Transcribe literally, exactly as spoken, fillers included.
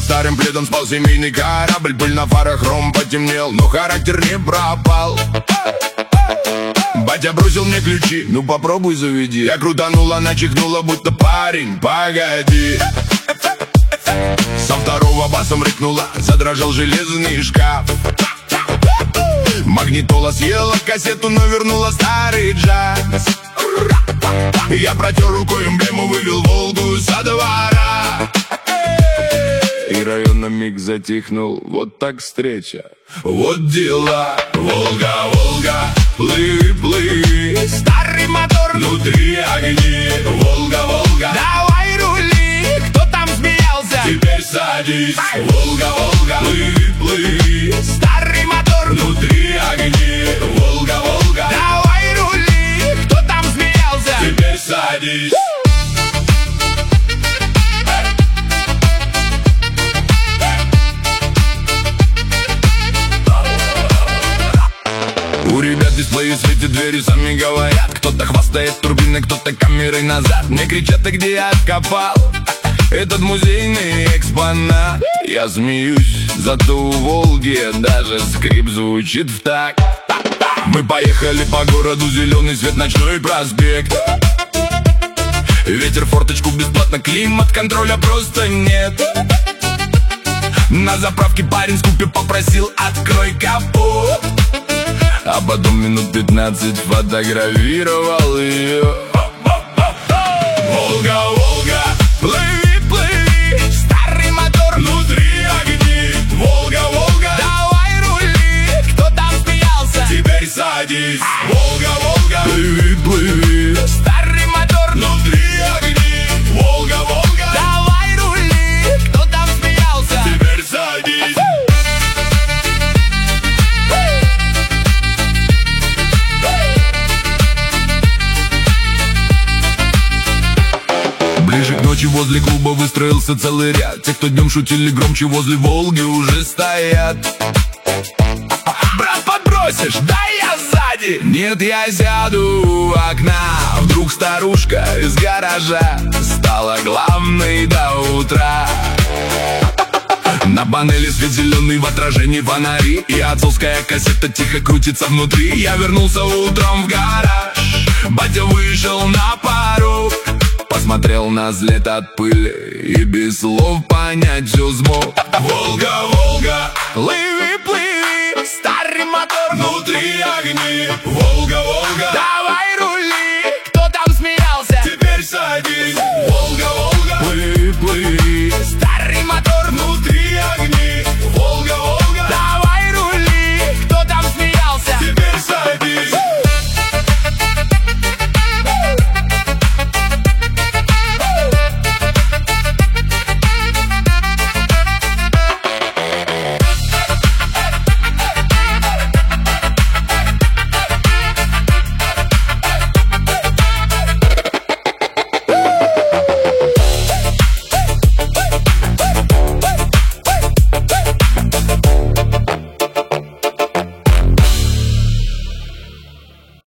старым пледом спал семейный корабль. Пыль на фарах, хром потемнел, но характер не пропал. Батя бросил мне ключи, ну попробуй заведи. Я крутанула, она чихнула, будто парень, погоди. Со второго басом рыкнула, задрожал железный шкаф. Магнитола съела кассету, но вернула старый джаз. Я протер рукой эмблему, вывел Волгу со двора. И район на миг затихнул, вот так встреча. Вот дела, Волга, Волга, плыви, плыви. Старый мотор, внутри огни. Волга, Волга, давай рули. Кто там смеялся? Теперь садись. Волга, Волга, плыви, плыви. Старый мотор, внутри огни. Волга, Волга, давай рули. Кто там смеялся? Теперь садись. У ребят дисплеи светят, двери сами говорят. Кто-то хвастает турбиной, кто-то камерой назад. Мне кричат, ты где откопал этот музейный экспонат? Я смеюсь, зато у Волги даже скрип звучит в такт. Мы поехали по городу, зеленый свет, ночной проспект. Ветер, форточку бесплатно, климат, контроля просто нет. На заправке парень с купе попросил: открой капот. А потом минут пятнадцать фотографировал ее. Волга, Волга, плыви, плыви. Старый мотор, внутри огни. Волга, Волга, давай рули. Кто там смеялся? Теперь садись. Волга, Волга, плыви, плыви. Старый мотор, внутри огни. Волга, Волга, давай рули. Кто там смеялся? Теперь садись. Ближе к ночи возле клуба выстроился целый ряд. Те, кто днем шутили громче, возле Волги уже стоят. Брат, подбросишь? Дай я сзади. Нет, я сяду у окна. Вдруг старушка из гаража стала главной до утра. На панели свет зеленый, в отражении фонари. И отцовская кассета тихо крутится внутри. Я вернулся утром в гараж. Батя вышел на порог, посмотрел на след от пыли и без слов понять все смог. Волга, Волга, плыви, плыви. Старый мотор, внутри огни. Волга, Волга,